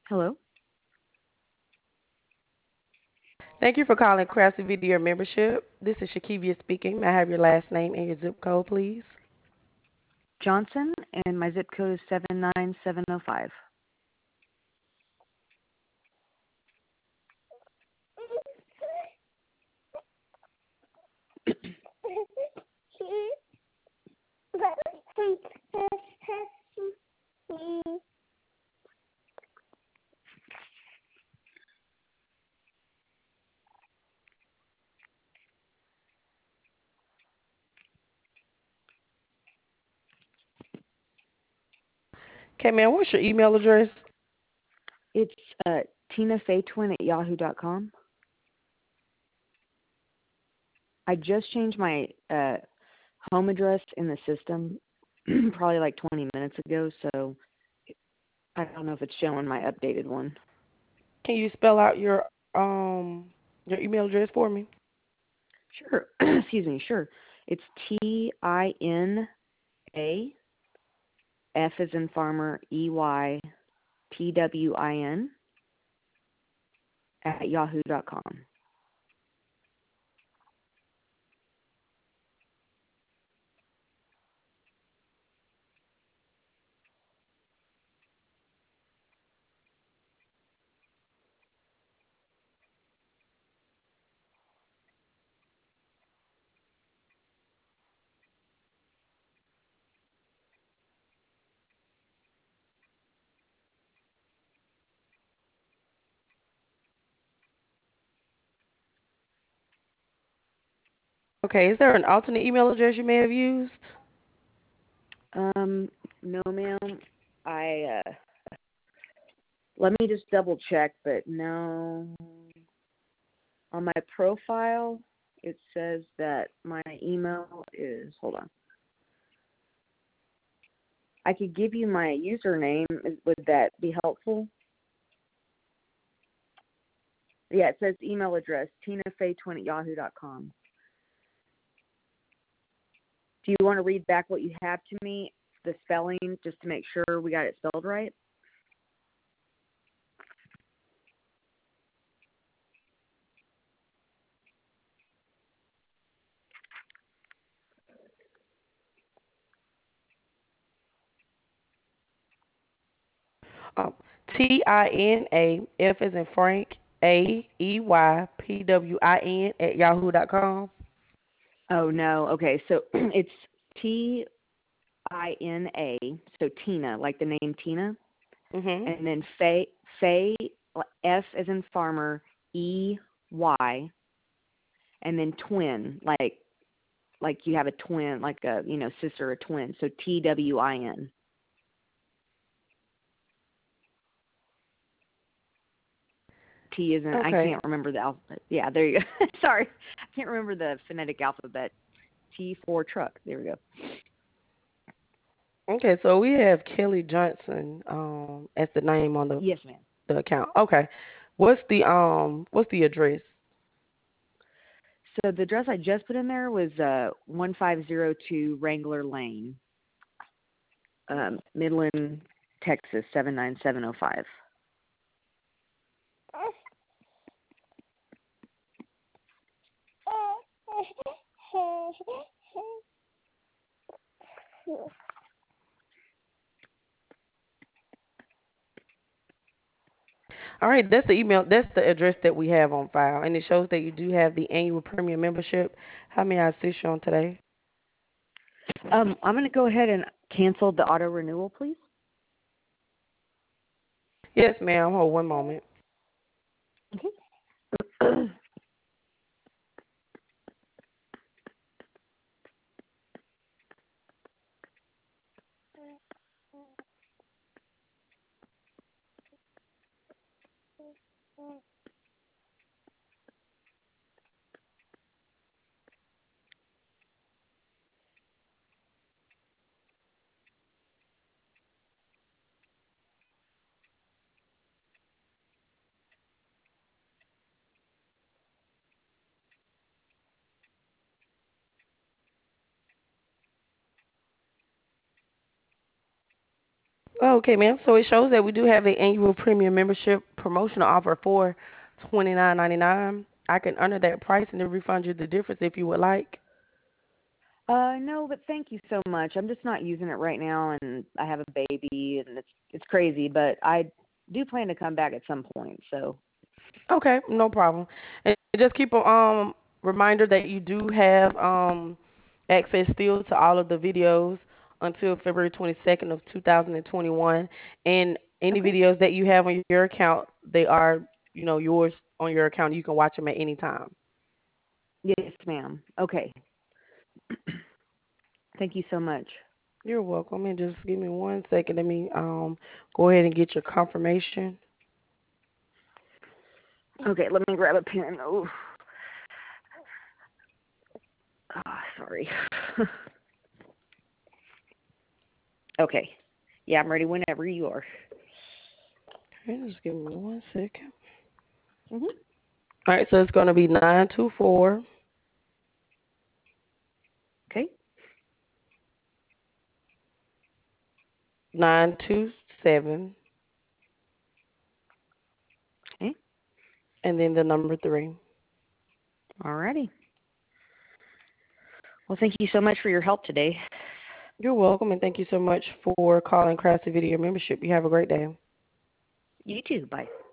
Hello. Thank you for calling Craftsy Video Membership. This is Shakivia speaking. May I have your last name and your zip code, please? Johnson, and my zip code is 79705. Okay, man, what's your email address? It's TinaFayTwin at yahoo.com. I just changed my home address in the system probably like 20 minutes ago, so I don't know if it's showing my updated one. Can you spell out your email address for me? Sure. Excuse me. Sure. It's TINA, F as in farmer, EYTWIN at yahoo.com. Okay, is there an alternate email address you may have used? No, ma'am. I let me just double check, but no. On my profile, it says that my email is. Hold on. I could give you my username. Would that be helpful? Yeah, it says email address tinafay20 at yahoo.com. Do you want to read back what you have to me, the spelling, just to make sure we got it spelled right? Um, TINA, F as in Frank, AEYPWIN at yahoo.com. Oh no. Okay, so it's TINA, so Tina, like the name Tina, Mm-hmm. and then Fay, F as in farmer, EY, and then twin, like you have a twin, like a sister, a twin. So TWIN. T isn't. I Okay. can't remember the alphabet. Yeah, there you go. Sorry, I can't remember the phonetic alphabet. T for truck. There we go. Okay, so we have Kelly Johnson as the name on Yes, ma'am. the account. Okay. What's the address? So the address I just put in there was 1502 Wrangler Lane, Midland, Texas 79705. All right, that's the address that we have on file, and it shows that you do have the annual premium membership. How may I assist you on today? I'm going to go ahead and cancel the auto renewal, please. Yes, ma'am. Hold one moment. Okay. Okay, ma'am. So it shows that we do have the annual premium membership promotional offer for $29.99. I can honor that price and then refund you the difference if you would like. No, but thank you so much. I'm just not using it right now, and I have a baby, and it's crazy, but I do plan to come back at some point. So, Okay, no problem. And just keep a reminder that you do have access still to all of the videos until February 22nd of 2021. And any okay. videos that you have on your account, they are, yours on your account. You can watch them at any time. Yes, ma'am. Okay. Thank you so much. You're welcome. And just give me 1 second. Let me go ahead and get your confirmation. Okay, let me grab a pen. Oh, sorry. Okay. Yeah, I'm ready whenever you are. Okay, just give me 1 second. Mhm. All right, so it's going to be 924 Okay. 927 Okay. and then the number 3. Alrighty. Well, thank you so much for your help today. You're welcome, and thank you so much for calling Crafty Video Membership. You have a great day. You too. Bye.